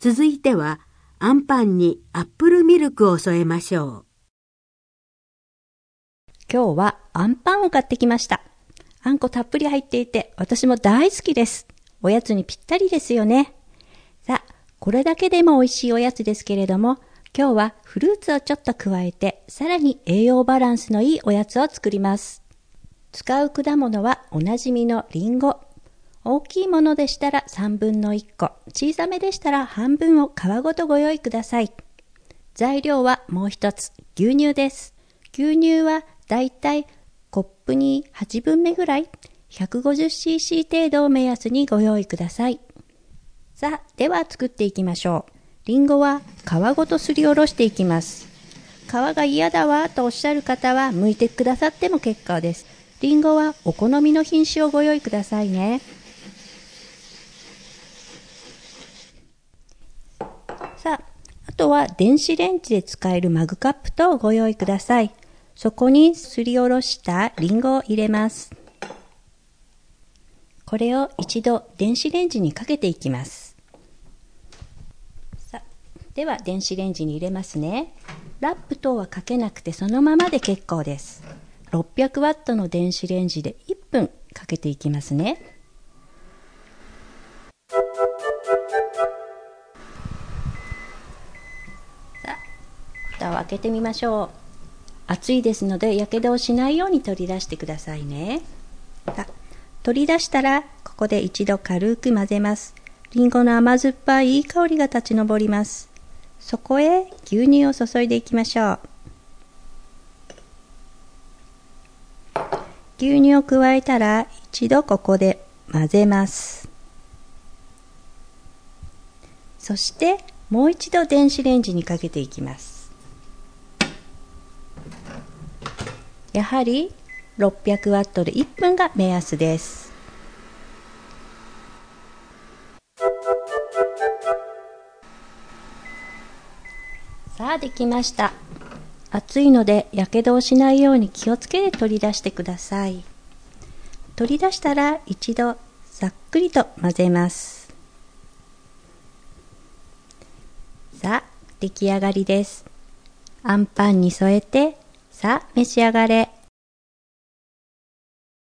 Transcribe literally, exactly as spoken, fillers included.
続いては、あんパンにアップルミルクを添えましょう。 今日はあんパンを買ってきました。あんこたっぷり入っていて、私も大好きです。おやつにぴったりですよね。さあ、これだけでも美味しいおやつですけれども、今日はフルーツをちょっと加えて、さらに栄養バランスのいいおやつを作ります。使う果物はおなじみのりんご。大きいものでしたらさんぶんのいっこ、小さめでしたら半分を皮ごとご用意ください。材料はもう一つ、牛乳です。牛乳はだいたいコップにはちぶんめぐらい、ひゃくごじゅっシーシー 程度を目安にご用意ください。さあ、では作っていきましょう。りんごは皮ごとすりおろしていきます。皮が嫌だわとおっしゃる方は剥いてくださっても結構です。りんごはお好みの品種をご用意くださいね。さあ、あとは電子レンジで使えるマグカップとご用意ください。そこにすりおろしたりんごを入れます。これを一度電子レンジにかけていきます。さあ、では電子レンジに入れますね。ラップ等はかけなくてそのままで結構です。ろっぴゃくワットの電子レンジでいっぷんかけていきますね。さあ、蓋を開けてみましょう。熱いですのでやけどをしないように取り出してくださいね。さあ、取り出したらここで一度軽く混ぜます。りんごの甘酸っぱいいい香りが立ち上ります。そこへ牛乳を注いでいきましょう。牛乳を加えたら一度ここで混ぜます。そしてもう一度電子レンジにかけていきます。やはりろっぴゃくワットでいっぷんが目安です。さあ、できました。熱いのでやけどをしないように気をつけて取り出してください。取り出したら一度ざっくりと混ぜます。さあ、出来上がりです。あんパンに添えて、さあ召し上がれ。